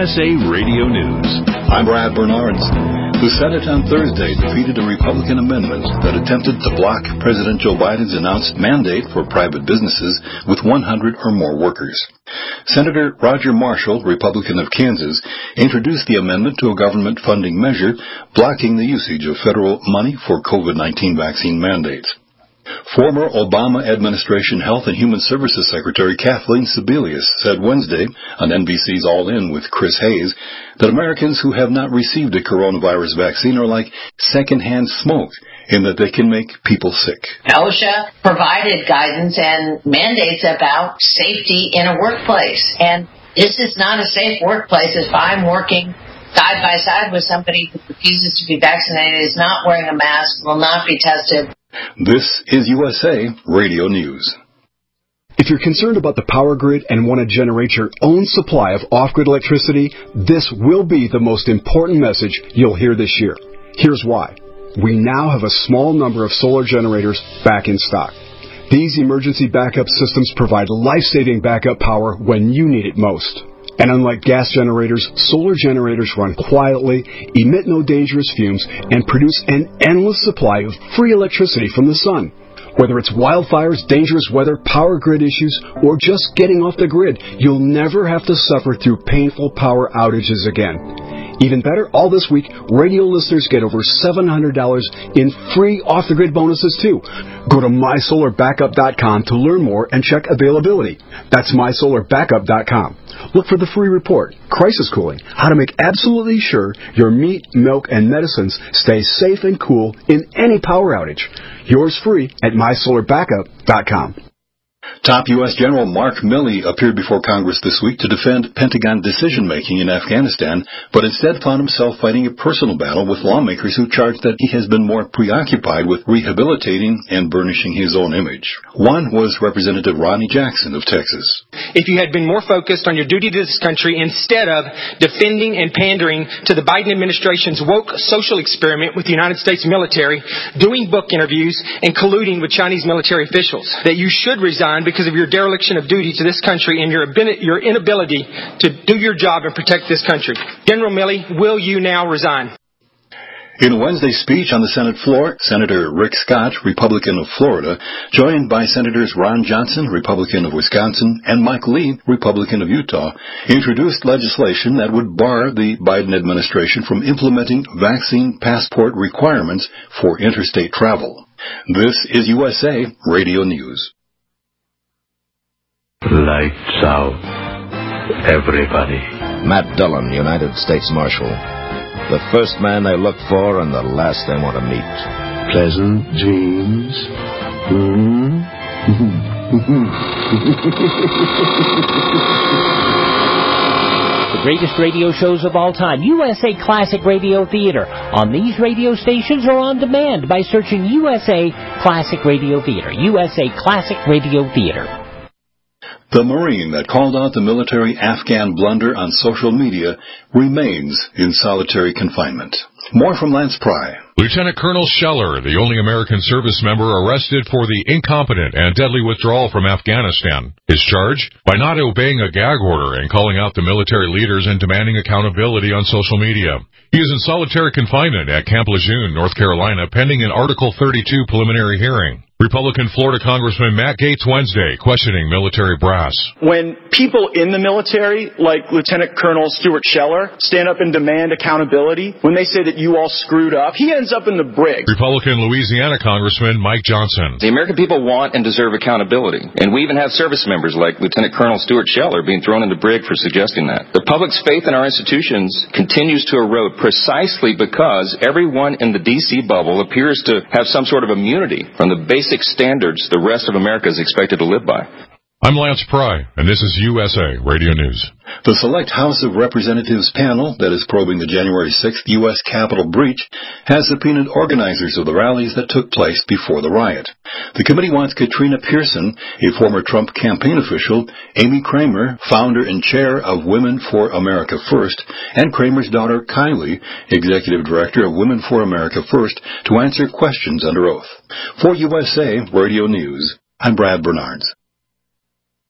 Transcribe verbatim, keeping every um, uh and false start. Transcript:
S A Radio News. I'm Brad Bernards. The Senate on Thursday defeated a Republican amendment that attempted to block President Joe Biden's announced mandate for private businesses with one hundred or more workers. Senator Roger Marshall, Republican of Kansas, introduced the amendment to a government funding measure blocking the usage of federal money for COVID nineteen vaccine mandates. Former Obama administration Health and Human Services Secretary Kathleen Sebelius said Wednesday on N B C's All In with Chris Hayes that Americans who have not received a coronavirus vaccine are like secondhand smoke in that they can make people sick. OSHA provided guidance and mandates about safety in a workplace, and this is not a safe workplace if I'm working side by side with somebody who refuses to be vaccinated, is not wearing a mask, will not be tested. This is U S A Radio News. If you're concerned about the power grid and want to generate your own supply of off-grid electricity, this will be the most important message you'll hear this year. Here's why. We now have a small number of solar generators back in stock. These emergency backup systems provide life-saving backup power when you need it most. And unlike gas generators, solar generators run quietly, emit no dangerous fumes, and produce an endless supply of free electricity from the sun. Whether it's wildfires, dangerous weather, power grid issues, or just getting off the grid, you'll never have to suffer through painful power outages again. Even better, all this week, radio listeners get over seven hundred dollars in free off-the-grid bonuses, too. Go to my solar backup dot com to learn more and check availability. That's my solar backup dot com. Look for the free report, Crisis Cooling, how to make absolutely sure your meat, milk, and medicines stay safe and cool in any power outage. Yours free at my solar backup dot com. Top U S General Mark Milley appeared before Congress this week to defend Pentagon decision-making in Afghanistan, but instead found himself fighting a personal battle with lawmakers who charged that he has been more preoccupied with rehabilitating and burnishing his own image. One was Representative Ronnie Jackson of Texas. If you had been more focused on your duty to this country instead of defending and pandering to the Biden administration's woke social experiment with the United States military, doing book interviews, and colluding with Chinese military officials, that you should resign because of your dereliction of duty to this country and your your inability to do your job and protect this country. General Milley, will you now resign? In Wednesday's speech on the Senate floor, Senator Rick Scott, Republican of Florida, joined by Senators Ron Johnson, Republican of Wisconsin, and Mike Lee, Republican of Utah, introduced legislation that would bar the Biden administration from implementing vaccine passport requirements for interstate travel. This is U S A Radio News. Lights out, everybody. Matt Dillon, United States Marshal. The first man they look for and the last they want to meet. Pleasant dreams. Hmm? The greatest radio shows of all time, U S A Classic Radio Theater. On these radio stations or on demand by searching U S A Classic Radio Theater. U S A Classic Radio Theater. The Marine that called out the military Afghan blunder on social media remains in solitary confinement. More from Lance Pry. Lieutenant Colonel Scheller, the only American service member arrested for the incompetent and deadly withdrawal from Afghanistan. His charge? By not obeying a gag order and calling out the military leaders and demanding accountability on social media. He is in solitary confinement at Camp Lejeune, North Carolina, pending an Article thirty-two preliminary hearing. Republican Florida Congressman Matt Gaetz Wednesday questioning military brass. When people in the military, like Lieutenant Colonel Stuart Scheller, stand up and demand accountability, when they say that you all screwed up, he ends up in the brig. Republican Louisiana Congressman Mike Johnson. The American people want and deserve accountability, and we even have service members like Lieutenant Colonel Stuart Scheller being thrown into brig for suggesting that. The public's faith in our institutions continues to erode precisely because everyone in the D C bubble appears to have some sort of immunity from the basic standards the rest of America is expected to live by. I'm Lance Pry, and this is U S A Radio News. The Select House of Representatives panel that is probing the January sixth U S Capitol breach has subpoenaed organizers of the rallies that took place before the riot. The committee wants Katrina Pearson, a former Trump campaign official, Amy Kramer, founder and chair of Women for America First, and Kramer's daughter Kylie, executive director of Women for America First, to answer questions under oath. For U S A Radio News, I'm Brad Bernards.